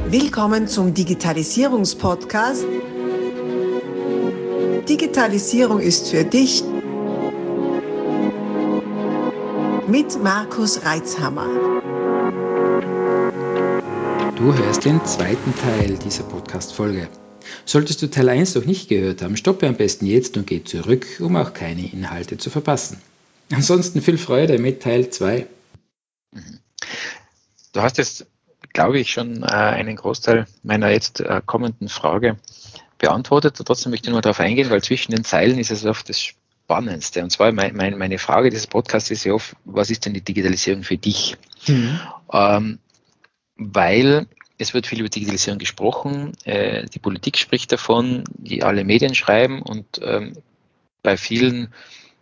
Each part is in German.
Willkommen zum Digitalisierungspodcast. Digitalisierung ist für dich mit Markus Reitzhammer. Du hörst den zweiten Teil dieser Podcast-Folge. Solltest du Teil 1 noch nicht gehört haben, stoppe am besten jetzt und geh zurück, um auch keine Inhalte zu verpassen. Ansonsten viel Freude mit Teil 2. Du hast jetzt, glaube ich, schon einen Großteil meiner jetzt kommenden Frage beantwortet. Und trotzdem möchte ich nur darauf eingehen, weil zwischen den Zeilen ist es oft das Spannendste. Und zwar meine Frage dieses Podcasts ist ja oft, was ist denn die Digitalisierung für dich? Weil es wird viel über Digitalisierung gesprochen, die Politik spricht davon, alle Medien schreiben und bei vielen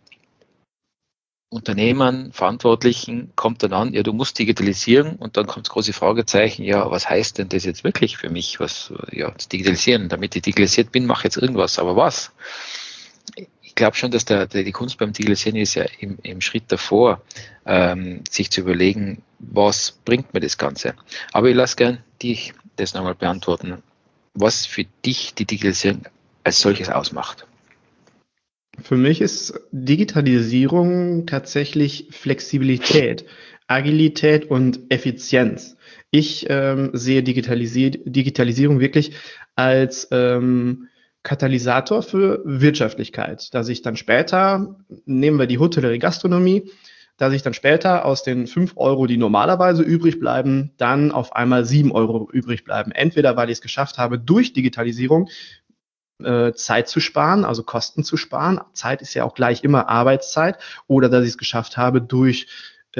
Unternehmern, Verantwortlichen kommt dann an, ja, du musst digitalisieren und dann kommt das große Fragezeichen, ja, was heißt denn das jetzt wirklich für mich, das Digitalisieren? Damit ich digitalisiert bin, mache ich jetzt irgendwas, aber was? Ich glaube schon, dass die Kunst beim Digitalisieren ist ja im Schritt davor, sich zu überlegen, was bringt mir das Ganze? Aber ich lasse gern dich das nochmal beantworten, was für dich die Digitalisierung als solches ausmacht. Für mich ist Digitalisierung tatsächlich Flexibilität, Agilität und Effizienz. Ich sehe Digitalisierung wirklich als Katalysator für Wirtschaftlichkeit, dass ich dann später, nehmen wir die Hotellerie-Gastronomie, dass ich dann später aus den 5 Euro, die normalerweise übrig bleiben, dann auf einmal 7 Euro übrig bleiben. Entweder weil ich es geschafft habe, durch Digitalisierung Zeit zu sparen, also Kosten zu sparen. Zeit ist ja auch gleich immer Arbeitszeit. Oder dass ich es geschafft habe durch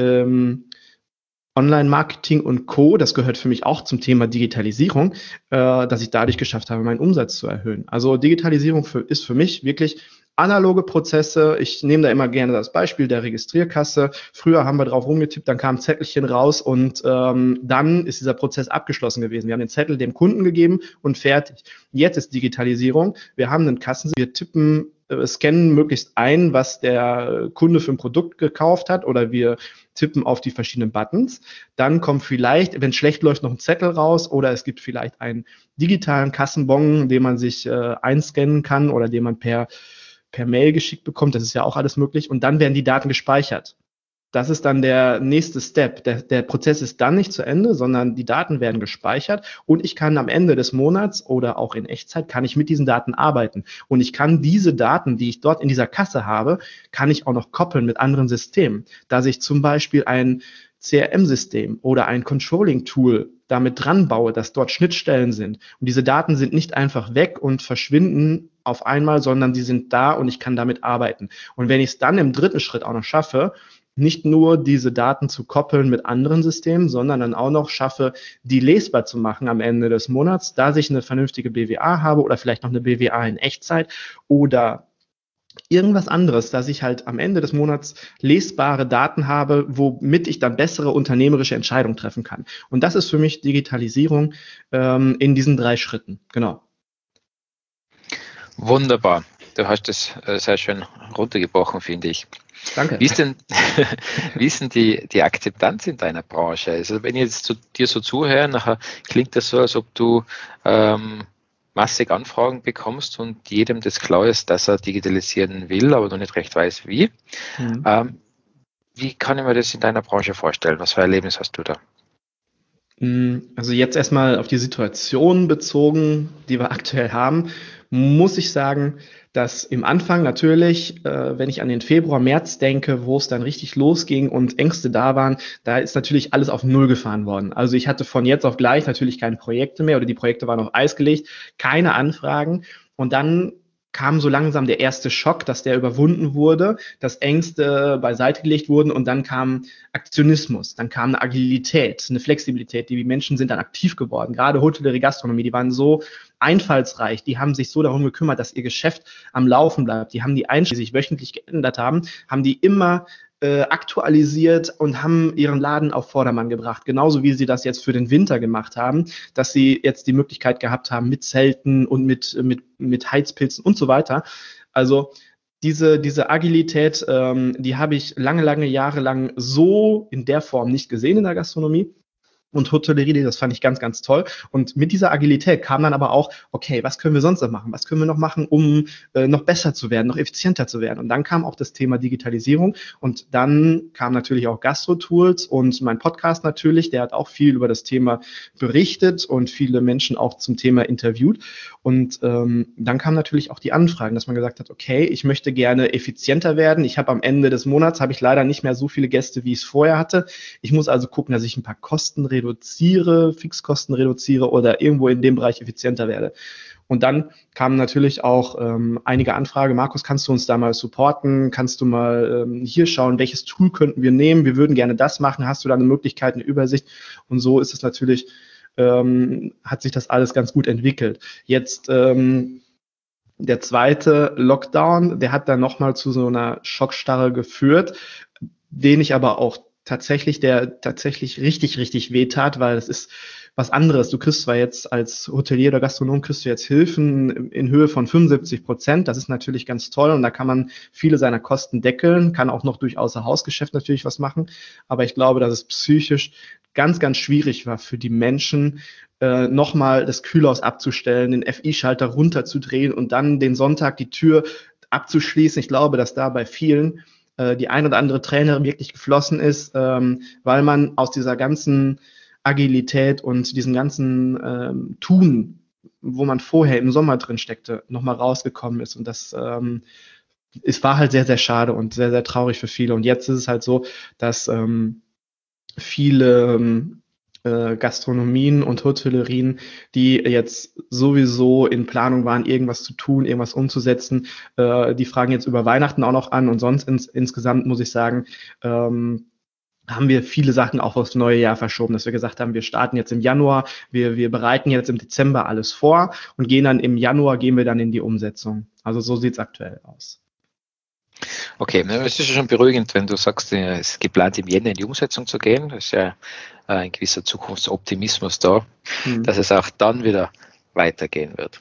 Online-Marketing und Co., das gehört für mich auch zum Thema Digitalisierung, dass ich dadurch geschafft habe, meinen Umsatz zu erhöhen. Also Digitalisierung ist für mich wirklich analoge Prozesse. Ich nehme da immer gerne das Beispiel der Registrierkasse. Früher haben wir drauf rumgetippt, dann kam ein Zettelchen raus und dann ist dieser Prozess abgeschlossen gewesen. Wir haben den Zettel dem Kunden gegeben und fertig. Jetzt ist Digitalisierung. Wir haben einen Kassen, wir tippen, scannen möglichst ein, was der Kunde für ein Produkt gekauft hat, oder wir tippen auf die verschiedenen Buttons. Dann kommt vielleicht, wenn es schlecht läuft, noch ein Zettel raus, oder es gibt vielleicht einen digitalen Kassenbon, den man sich einscannen kann oder den man per Mail geschickt bekommt. Das ist ja auch alles möglich. Und dann werden die Daten gespeichert. Das ist dann der nächste Step. Der Prozess ist dann nicht zu Ende, sondern die Daten werden gespeichert und ich kann am Ende des Monats oder auch in Echtzeit, kann ich mit diesen Daten arbeiten. Und ich kann diese Daten, die ich dort in dieser Kasse habe, kann ich auch noch koppeln mit anderen Systemen. Dass ich zum Beispiel ein CRM-System oder ein Controlling-Tool damit dran baue, dass dort Schnittstellen sind. Und diese Daten sind nicht einfach weg und verschwinden auf einmal, sondern die sind da und ich kann damit arbeiten. Und wenn ich es dann im dritten Schritt auch noch schaffe, nicht nur diese Daten zu koppeln mit anderen Systemen, sondern dann auch noch schaffe, die lesbar zu machen am Ende des Monats, dass ich eine vernünftige BWA habe oder vielleicht noch eine BWA in Echtzeit oder irgendwas anderes, dass ich halt am Ende des Monats lesbare Daten habe, womit ich dann bessere unternehmerische Entscheidungen treffen kann. Und das ist für mich Digitalisierung in diesen 3 Schritten. Genau. Wunderbar. Du hast das sehr schön runtergebrochen, finde ich. Danke. Wie ist denn die Akzeptanz in deiner Branche? Also wenn ich jetzt dir so zuhöre, nachher klingt das so, als ob du massig Anfragen bekommst und jedem das klar ist, dass er digitalisieren will, aber noch nicht recht weiß, wie. Wie kann ich mir das in deiner Branche vorstellen? Was für ein Erlebnis hast du da? Also jetzt erstmal auf die Situation bezogen, die wir aktuell haben, muss ich sagen, dass im Anfang natürlich, wenn ich an den Februar, März denke, wo es dann richtig losging und Ängste da waren, da ist natürlich alles auf Null gefahren worden. Also ich hatte von jetzt auf gleich natürlich keine Projekte mehr oder die Projekte waren auf Eis gelegt, keine Anfragen und dann kam so langsam der erste Schock, dass der überwunden wurde, dass Ängste beiseite gelegt wurden und dann kam Aktionismus, dann kam eine Agilität, eine Flexibilität, die Menschen sind dann aktiv geworden. Gerade Hotellerie, Gastronomie, die waren so einfallsreich, die haben sich so darum gekümmert, dass ihr Geschäft am Laufen bleibt. Die haben die Einstellungen, die sich wöchentlich geändert haben die immer aktualisiert und haben ihren Laden auf Vordermann gebracht. Genauso wie sie das jetzt für den Winter gemacht haben, dass sie jetzt die Möglichkeit gehabt haben mit Zelten und mit Heizpilzen und so weiter. Also diese Agilität, die habe ich lange Jahre lang so in der Form nicht gesehen in der Gastronomie. und Hotellerie, das fand ich ganz, ganz toll. Und mit dieser Agilität kam dann aber auch, okay, was können wir sonst noch machen? Was können wir noch machen, um noch besser zu werden, noch effizienter zu werden? Und dann kam auch das Thema Digitalisierung und dann kam natürlich auch Gastro-Tools und mein Podcast natürlich, der hat auch viel über das Thema berichtet und viele Menschen auch zum Thema interviewt. Und dann kamen natürlich auch die Anfragen, dass man gesagt hat, okay, ich möchte gerne effizienter werden. Ich habe am Ende des Monats, habe ich leider nicht mehr so viele Gäste, wie ich es vorher hatte. Ich muss also gucken, dass ich ein paar Kosten reduziere, Fixkosten reduziere oder irgendwo in dem Bereich effizienter werde. Und dann kamen natürlich auch einige Anfragen. Markus, kannst du uns da mal supporten? Kannst du mal hier schauen, welches Tool könnten wir nehmen? Wir würden gerne das machen. Hast du da eine Möglichkeit, eine Übersicht? Und so ist es natürlich, hat sich das alles ganz gut entwickelt. Jetzt der zweite Lockdown, der hat dann nochmal zu so einer Schockstarre geführt, den ich aber auch der tatsächlich richtig, richtig wehtat, weil es ist was anderes. Du kriegst zwar jetzt als Hotelier oder Gastronom kriegst du jetzt Hilfen in Höhe von 75%. Das ist natürlich ganz toll und da kann man viele seiner Kosten deckeln, kann auch noch durch Außerhausgeschäft natürlich was machen. Aber ich glaube, dass es psychisch ganz, ganz schwierig war für die Menschen, nochmal das Kühlhaus abzustellen, den FI-Schalter runterzudrehen und dann den Sonntag die Tür abzuschließen. Ich glaube, dass da bei vielen die ein oder andere Träne wirklich geflossen ist, weil man aus dieser ganzen Agilität und diesem ganzen Tun, wo man vorher im Sommer drin steckte, nochmal rausgekommen ist. Und das es war halt sehr, sehr schade und sehr, sehr traurig für viele. Und jetzt ist es halt so, dass viele Gastronomien und Hotellerien, die jetzt sowieso in Planung waren, irgendwas zu tun, irgendwas umzusetzen, die fragen jetzt über Weihnachten auch noch an und sonst insgesamt muss ich sagen, haben wir viele Sachen auch aufs neue Jahr verschoben, dass wir gesagt haben, wir starten jetzt im Januar, wir bereiten jetzt im Dezember alles vor und gehen wir dann in die Umsetzung. Also so sieht es aktuell aus. Okay, es ist ja schon beruhigend, wenn du sagst, es ist geplant, im Jänner in die Umsetzung zu gehen. Das ist ja ein gewisser Zukunftsoptimismus da, dass es auch dann wieder weitergehen wird.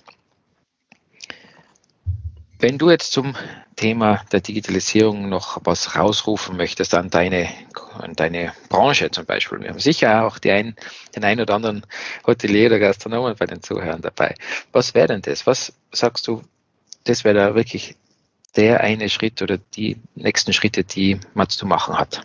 Wenn du jetzt zum Thema der Digitalisierung noch was rausrufen möchtest an deine Branche zum Beispiel, wir haben sicher auch den einen oder anderen Hotelier oder Gastronomen bei den Zuhörern dabei. Was wäre denn das? Was sagst du, das wäre da wirklich der eine Schritt oder die nächsten Schritte, die man zu machen hat?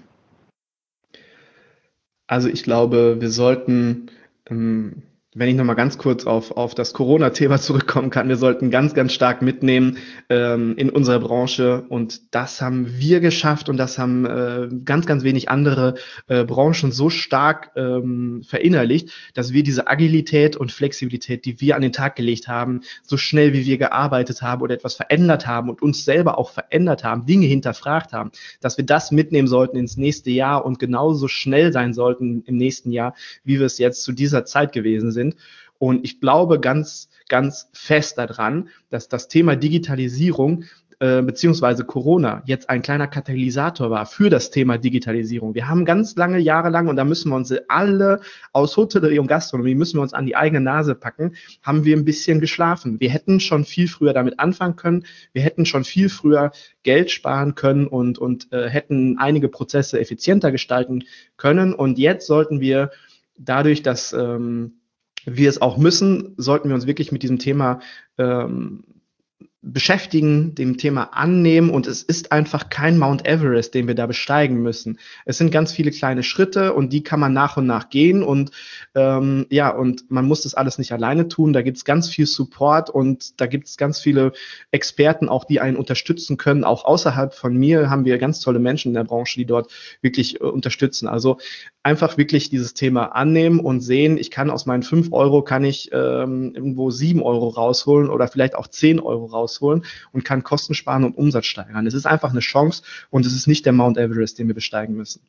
Also ich glaube, wir sollten, wenn ich nochmal ganz kurz auf das Corona-Thema zurückkommen kann, wir sollten ganz, ganz stark mitnehmen in unserer Branche und das haben wir geschafft und das haben ganz, ganz wenig andere Branchen so stark verinnerlicht, dass wir diese Agilität und Flexibilität, die wir an den Tag gelegt haben, so schnell wie wir gearbeitet haben oder etwas verändert haben und uns selber auch verändert haben, Dinge hinterfragt haben, dass wir das mitnehmen sollten ins nächste Jahr und genauso schnell sein sollten im nächsten Jahr, wie wir es jetzt zu dieser Zeit gewesen sind. Und ich glaube ganz, ganz fest daran, dass das Thema Digitalisierung beziehungsweise Corona jetzt ein kleiner Katalysator war für das Thema Digitalisierung. Wir haben ganz lange, jahrelang, und da müssen wir uns alle aus Hotellerie und Gastronomie, müssen wir uns an die eigene Nase packen, haben wir ein bisschen geschlafen. Wir hätten schon viel früher damit anfangen können. Wir hätten schon viel früher Geld sparen können und hätten einige Prozesse effizienter gestalten können. Und jetzt sollten wir dadurch, dass wir es auch müssen, sollten wir uns wirklich mit diesem Thema beschäftigen, dem Thema annehmen und es ist einfach kein Mount Everest, den wir da besteigen müssen. Es sind ganz viele kleine Schritte und die kann man nach und nach gehen und und man muss das alles nicht alleine tun. Da gibt es ganz viel Support und da gibt es ganz viele Experten auch, die einen unterstützen können. Auch außerhalb von mir haben wir ganz tolle Menschen in der Branche, die dort wirklich unterstützen. Also einfach wirklich dieses Thema annehmen und sehen, ich kann aus meinen 5 Euro kann ich irgendwo 7 Euro rausholen oder vielleicht auch 10 Euro rausholen und kann Kosten sparen und Umsatz steigern. Es ist einfach eine Chance und es ist nicht der Mount Everest, den wir besteigen müssen.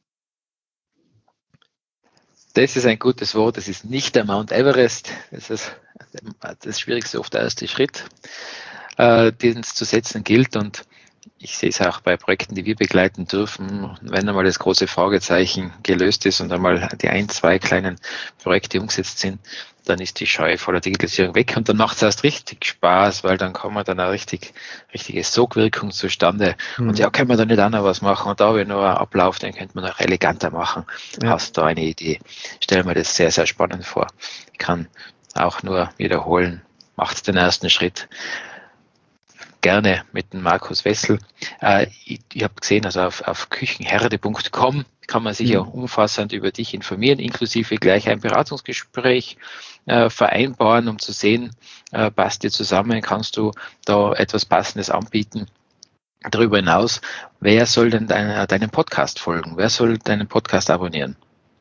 Das ist ein gutes Wort. Es ist nicht der Mount Everest. Das ist das Schwierigste, oft der erste Schritt, den es zu setzen gilt. Und ich sehe es auch bei Projekten, die wir begleiten dürfen, wenn einmal das große Fragezeichen gelöst ist und einmal die 1, 2 kleinen Projekte umgesetzt sind, dann ist die Scheu vor der Digitalisierung weg und dann macht es erst richtig Spaß, weil dann kommt dann eine richtige Sogwirkung zustande. Und ja, können wir da nicht auch noch was machen? Und da habe ich noch einen Ablauf, den könnte man noch eleganter machen. Ja. Hast du eine Idee? Stell mir das sehr, sehr spannend vor. Ich kann auch nur wiederholen, macht den ersten Schritt. Gerne mit dem Markus Wessel. Ich habe gesehen, also auf küchenherde.com kann man sich ja umfassend über dich informieren, inklusive gleich ein Beratungsgespräch vereinbaren, um zu sehen, passt dir zusammen, kannst du da etwas Passendes anbieten. Darüber hinaus, wer soll denn deinem Podcast folgen? Wer soll deinen Podcast abonnieren?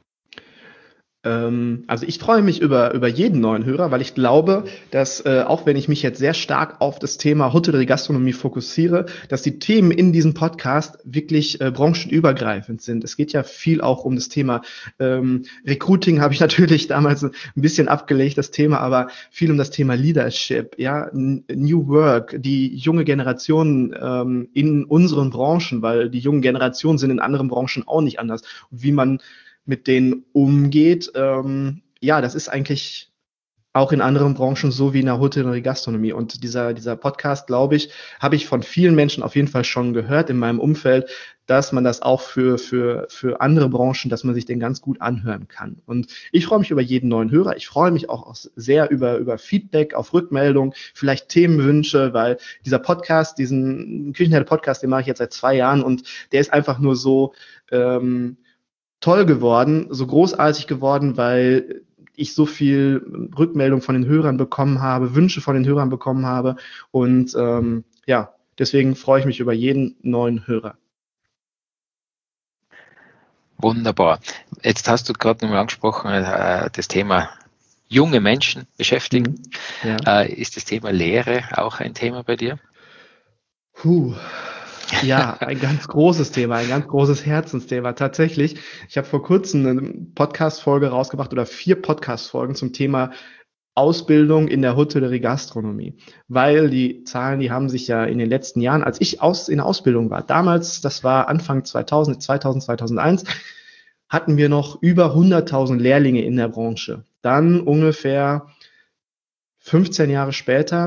Also ich freue mich über jeden neuen Hörer, weil ich glaube, dass auch wenn ich mich jetzt sehr stark auf das Thema Hotellerie, Gastronomie fokussiere, dass die Themen in diesem Podcast wirklich branchenübergreifend sind. Es geht ja viel auch um das Thema Recruiting, habe ich natürlich damals ein bisschen abgelegt, das Thema, aber viel um das Thema Leadership, ja, New Work, die junge Generation in unseren Branchen, weil die jungen Generationen sind in anderen Branchen auch nicht anders. Und wie man mit denen umgeht, das ist eigentlich auch in anderen Branchen so wie in der Hotellerie, Gastronomie. Und dieser Podcast, glaube ich, habe ich von vielen Menschen auf jeden Fall schon gehört in meinem Umfeld, dass man das auch für andere Branchen, dass man sich den ganz gut anhören kann. Und ich freue mich über jeden neuen Hörer. Ich freue mich auch sehr über Feedback, auf Rückmeldung, vielleicht Themenwünsche, weil dieser Podcast, diesen Küchenherde-Podcast, den mache ich jetzt seit 2 Jahren und der ist einfach nur so toll geworden, so großartig geworden, weil ich so viel Rückmeldung von den Hörern bekommen habe, Wünsche von den Hörern bekommen habe und deswegen freue ich mich über jeden neuen Hörer. Wunderbar. Jetzt hast du gerade nochmal angesprochen, das Thema junge Menschen beschäftigen. Ja. Ist das Thema Lehre auch ein Thema bei dir? Ja, ein ganz großes Thema, ein ganz großes Herzensthema. Tatsächlich, ich habe vor kurzem eine Podcast-Folge rausgebracht oder 4 Podcast-Folgen zum Thema Ausbildung in der Hotellerie Gastronomie. Weil die Zahlen, die haben sich ja in den letzten Jahren, als ich in der Ausbildung war, damals, das war Anfang 2001, hatten wir noch über 100.000 Lehrlinge in der Branche. Dann ungefähr 17 Jahre später,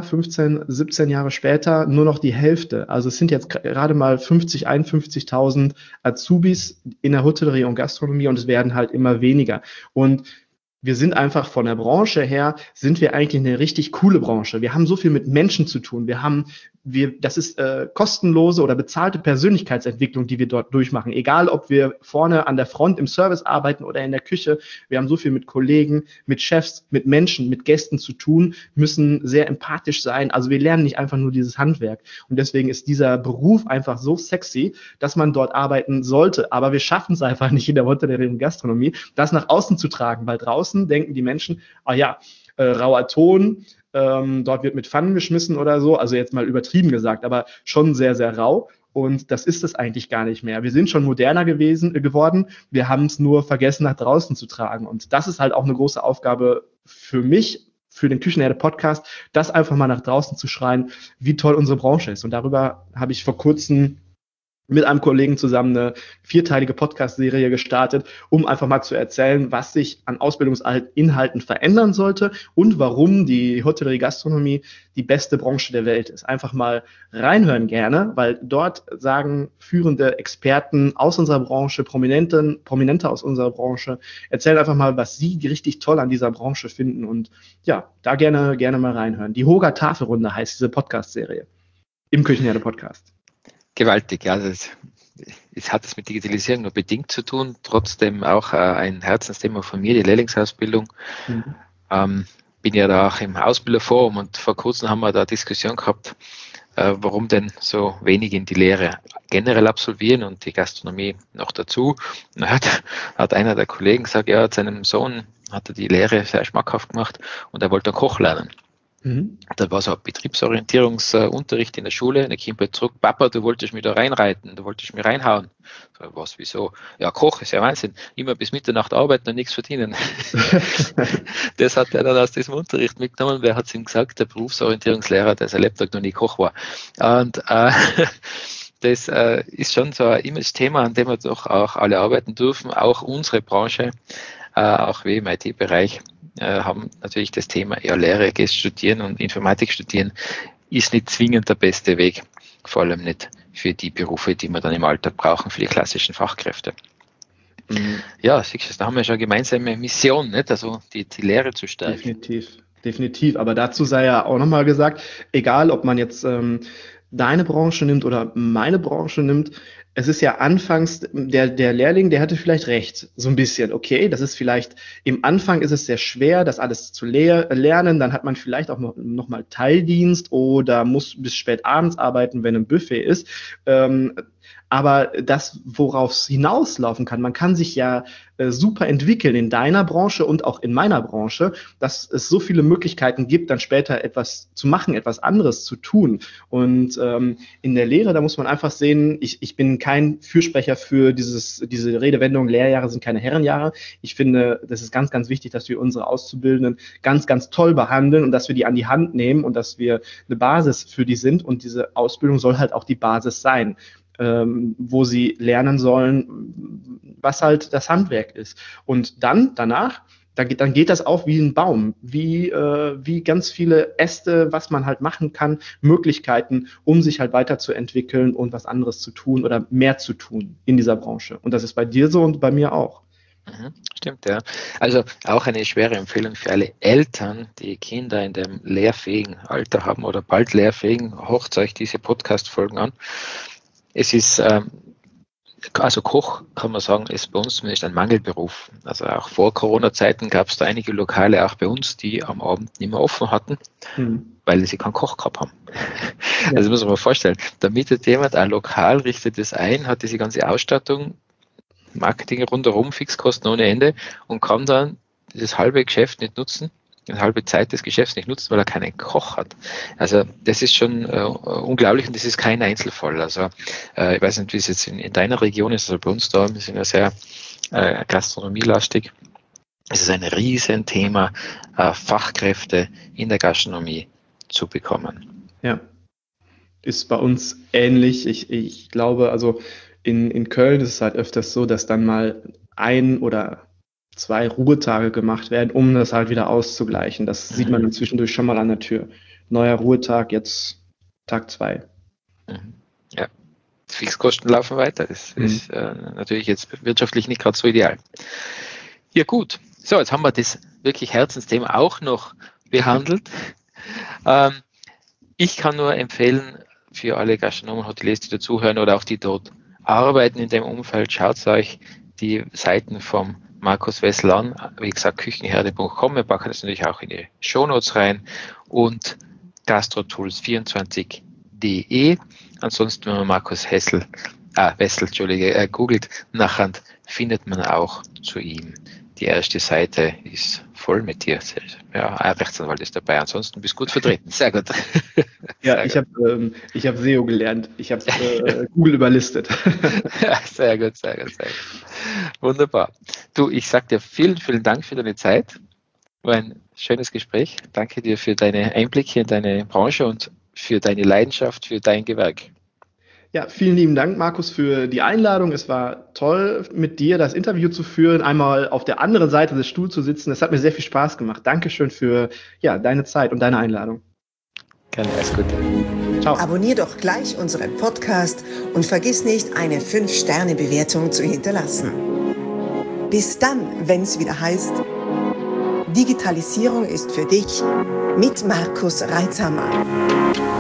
nur noch die Hälfte. Also es sind jetzt gerade mal 51.000 Azubis in der Hotellerie und Gastronomie und es werden halt immer weniger. Und wir sind einfach von der Branche her, sind wir eigentlich eine richtig coole Branche. Wir haben so viel mit Menschen zu tun. Das ist kostenlose oder bezahlte Persönlichkeitsentwicklung, die wir dort durchmachen. Egal, ob wir vorne an der Front im Service arbeiten oder in der Küche. Wir haben so viel mit Kollegen, mit Chefs, mit Menschen, mit Gästen zu tun, müssen sehr empathisch sein. Also wir lernen nicht einfach nur dieses Handwerk. Und deswegen ist dieser Beruf einfach so sexy, dass man dort arbeiten sollte. Aber wir schaffen es einfach nicht in der Hotellerie und Gastronomie, das nach außen zu tragen, weil draußen denken die Menschen, rauer Ton, dort wird mit Pfannen geschmissen oder so, also jetzt mal übertrieben gesagt, aber schon sehr, sehr rau und das ist es eigentlich gar nicht mehr. Wir sind schon moderner geworden, wir haben es nur vergessen, nach draußen zu tragen und das ist halt auch eine große Aufgabe für mich, für den Küchenherde-Podcast, das einfach mal nach draußen zu schreien, wie toll unsere Branche ist und darüber habe ich vor kurzem mit einem Kollegen zusammen eine 4-teilige Podcast-Serie gestartet, um einfach mal zu erzählen, was sich an Ausbildungsinhalten verändern sollte und warum die Hotellerie-Gastronomie die beste Branche der Welt ist. Einfach mal reinhören gerne, weil dort sagen führende Experten aus unserer Branche, Prominente aus unserer Branche, erzählen einfach mal, was sie richtig toll an dieser Branche finden und ja, da gerne mal reinhören. Die Hoger Tafelrunde heißt diese Podcast-Serie im Küchenherde-Podcast. Gewaltig, ja. Es hat es mit Digitalisierung nur bedingt zu tun, trotzdem auch ein Herzensthema von mir, die Lehrlingsausbildung. Bin ja da auch im Ausbilderforum und vor kurzem haben wir da Diskussion gehabt, warum denn so wenig in die Lehre generell absolvieren und die Gastronomie noch dazu. Und hat einer der Kollegen gesagt, ja, seinem Sohn hat er die Lehre sehr schmackhaft gemacht und er wollte Koch lernen. Da war so ein Betriebsorientierungsunterricht in der Schule, und ich kam zurück, Papa, du wolltest mich da reinreiten, du wolltest mich reinhauen. So, was, wieso? Ja, Koch ist ja Wahnsinn, immer bis Mitternacht arbeiten und nichts verdienen. Das hat er dann aus diesem Unterricht mitgenommen, wer hat es ihm gesagt, der Berufsorientierungslehrer, der sein Lebtag noch nie Koch war. Und das ist schon so ein Image-Thema, an dem wir doch auch alle arbeiten dürfen, auch unsere Branche. auch wir im IT-Bereich haben natürlich das Thema, ja, Lehre studieren und Informatik studieren ist nicht zwingend der beste Weg, vor allem nicht für die Berufe, die wir dann im Alltag brauchen, für die klassischen Fachkräfte. Ja, siehst du, da haben wir schon eine gemeinsame Mission, nicht? Also die Lehre zu stärken. Definitiv. Aber dazu sei ja auch nochmal gesagt, egal ob man jetzt deine Branche nimmt oder meine Branche nimmt, es ist ja anfangs, der Lehrling, der hatte vielleicht recht, so ein bisschen. Okay, das ist vielleicht, im Anfang ist es sehr schwer, das alles zu lernen, dann hat man vielleicht auch noch mal Teildienst oder muss bis spät abends arbeiten, wenn ein Buffet ist. Aber das, worauf es hinauslaufen kann, man kann sich ja super entwickeln in deiner Branche und auch in meiner Branche, dass es so viele Möglichkeiten gibt, dann später etwas zu machen, etwas anderes zu tun. Und in der Lehre, da muss man einfach sehen, ich bin kein Fürsprecher für diese Redewendung, Lehrjahre sind keine Herrenjahre. Ich finde, das ist ganz, ganz wichtig, dass wir unsere Auszubildenden ganz, ganz toll behandeln und dass wir die an die Hand nehmen und dass wir eine Basis für die sind. Und diese Ausbildung soll halt auch die Basis sein, wo sie lernen sollen, was halt das Handwerk ist. Und danach geht das auch wie ein Baum, wie ganz viele Äste, was man halt machen kann, Möglichkeiten, um sich halt weiterzuentwickeln und was anderes zu tun oder mehr zu tun in dieser Branche. Und das ist bei dir so und bei mir auch. Stimmt, ja. Also auch eine schwere Empfehlung für alle Eltern, die Kinder in dem lehrfähigen Alter haben oder bald lehrfähigen, hört euch diese Podcast-Folgen an. Es ist, also Koch, kann man sagen, ist bei uns zumindest ein Mangelberuf. Also auch vor Corona-Zeiten gab es da einige Lokale, auch bei uns, die am Abend nicht mehr offen hatten, weil sie keinen Koch gehabt haben. Ja. Also muss man mal vorstellen, da mietet jemand ein Lokal, richtet es ein, hat diese ganze Ausstattung, Marketing rundherum, Fixkosten ohne Ende und kann dann das halbe Geschäft nicht nutzen, eine halbe Zeit des Geschäfts nicht nutzen, weil er keinen Koch hat. Also das ist schon unglaublich und das ist kein Einzelfall. Also ich weiß nicht, wie es jetzt in deiner Region ist, also bei uns da, wir sind ja sehr gastronomielastig. Es ist ein Riesenthema, Fachkräfte in der Gastronomie zu bekommen. Ja, ist bei uns ähnlich. Ich glaube, also in Köln ist es halt öfters so, dass dann mal 1 oder 2 Ruhetage gemacht werden, um das halt wieder auszugleichen. Das sieht man dann zwischendurch schon mal an der Tür. Neuer Ruhetag, jetzt Tag 2. Ja, Fixkosten laufen weiter. Das ist natürlich jetzt wirtschaftlich nicht gerade so ideal. Ja gut, so jetzt haben wir das wirklich Herzensthema auch noch behandelt. Ich kann nur empfehlen, für alle Gastronomen, Hoteliers, die dazuhören oder auch die dort arbeiten in dem Umfeld, schaut euch die Seiten vom Markus Wessel an, wie gesagt, küchenherde.com, wir packen das natürlich auch in die Shownotes rein und gastrotools24.de. Ansonsten, wenn man Markus Wessel, googelt, nachher findet man auch zu ihm. Die erste Seite ist voll mit dir. Ja, ein Rechtsanwalt ist dabei, ansonsten bist du gut vertreten. Sehr gut. Ja, ich habe SEO gelernt. Ich habe Google überlistet. Ja, sehr gut. Wunderbar. Du, ich sage dir vielen, vielen Dank für deine Zeit. War ein schönes Gespräch. Danke dir für deine Einblicke in deine Branche und für deine Leidenschaft, für dein Gewerk. Ja, vielen lieben Dank, Markus, für die Einladung. Es war toll, mit dir das Interview zu führen, einmal auf der anderen Seite des Stuhls zu sitzen. Es hat mir sehr viel Spaß gemacht. Dankeschön für deine Zeit und deine Einladung. Gerne, alles Gute. Ciao. Abonnier doch gleich unseren Podcast und vergiss nicht, eine 5-Sterne-Bewertung zu hinterlassen. Bis dann, wenn es wieder heißt, Digitalisierung ist für dich mit Markus Reitzhammer.